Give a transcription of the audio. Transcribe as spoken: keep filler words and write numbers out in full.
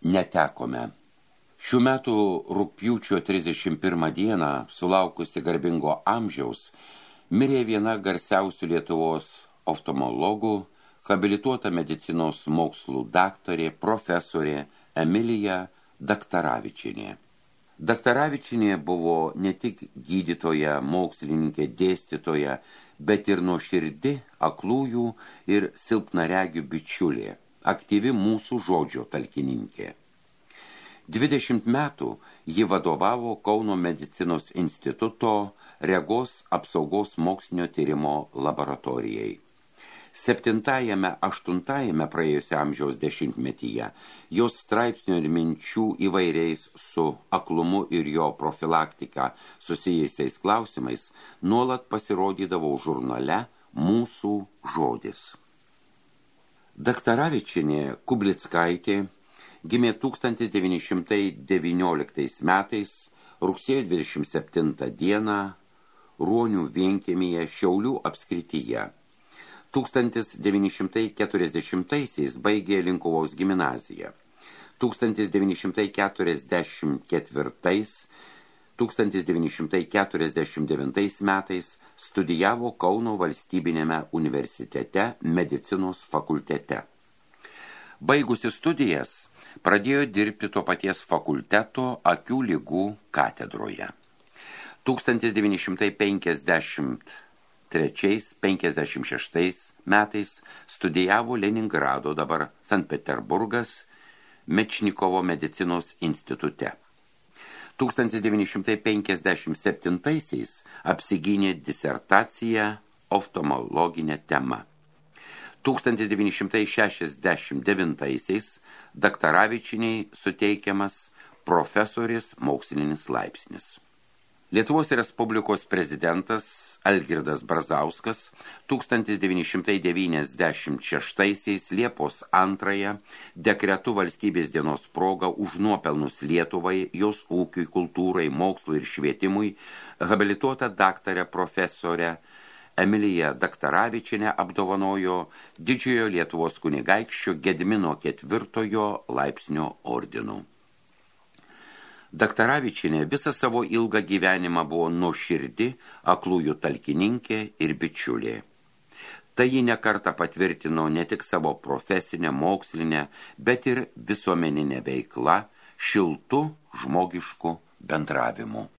netekome. Šių metų rugpjūčio trisdešimt pirmą dieną, sulaukusi garbingo amžiaus, mirė viena garsiausių Lietuvos oftalmologų, habilituota medicinos mokslų daktarė, profesorė Emilija Daktaravičienė. Daktaravičienė buvo ne tik gydytoja, mokslininkė, dėstytoja, bet ir nuoširdi aklųjų ir silpnaregių bičiulė, aktyvi mūsų žodžio talkininkė. dvidešimt metų ji vadovavo Kauno medicinos instituto regos apsaugos mokslinio tyrimo laboratorijai. Septintajame, aštuntajame praėjusio amžiaus dešimtmetyje jos straipsnių ir minčių įvairiais su aklumu ir jo profilaktika susijusiais klausimais nuolat pasirodydavo žurnale Mūsų žodis. Daktaravičienė Kublickaitė gimė tūkstantis devyni šimtai devynioliktais metais rugsėjo dvidešimt septintą dieną Ruonių vienkiemyje Šiaulių apskrityje. tūkstantis devyni šimtai keturiasdešimtaisiais baigė Linkuvos gimnaziją. tūkstantis devyni šimtai keturiasdešimt ketvirtais - tūkstantis devyni šimtai keturiasdešimt devintais metais studijavo Kauno valstybiniame universitete medicinos fakultete. Baigusi studijas, pradėjo dirbti to paties fakulteto akių ligų katedroje. tūkstantis devyni šimtai penkiasdešimt trečiais - penkiasdešimt šeštais metais studijavo Leningrado, dabar Sankt Peterburgas, Mečnikovo medicinos institute. tūkstantis devyni šimtai penkiasdešimt septintaisiais apsigynė disertaciją oftalmologinę temą. tūkstantis devyni šimtai šešiasdešimt devintaisiais Daktaravičienei suteikiamas profesorės mokslinis laipsnis. Lietuvos Respublikos prezidentas Algirdas Brazauskas tūkstantis devyni šimtai devyniasdešimt šeštaisiais Liepos antrąją dekretu valstybės dienos proga už nuopelnus Lietuvai, jos ūkiui, kultūrai, mokslui ir švietimui habilituota daktarė profesorė Emilija Daktaravičienė apdovanojo Didžiojo Lietuvos kunigaikščio Gedimino ketvirtojo laipsnio ordinu. Daktaravičienė visą savo ilgą gyvenimą buvo nuoširdi aklųjų talkininkė ir bičiulė. Tai ji nekartą patvirtino ne tik savo profesinę, mokslinę, bet ir visuomeninę veiklą šiltu žmogišku bendravimu.